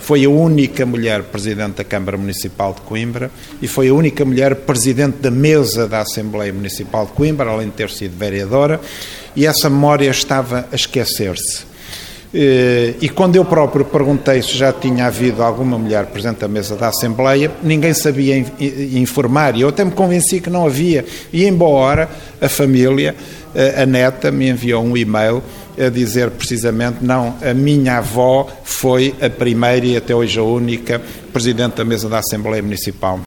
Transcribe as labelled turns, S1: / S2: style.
S1: Foi a única mulher presidente da Câmara Municipal de Coimbra e foi a única mulher presidente da mesa da Assembleia Municipal de Coimbra, além de ter sido vereadora, e essa memória estava a esquecer-se. E quando eu próprio perguntei se já tinha havido alguma mulher presente da mesa da Assembleia, ninguém sabia informar, e eu até me convenci que não havia. E em boa hora, a família, a neta, me enviou um e-mail a dizer precisamente, não, a minha avó foi a primeira e até hoje a única presidente da mesa da Assembleia Municipal.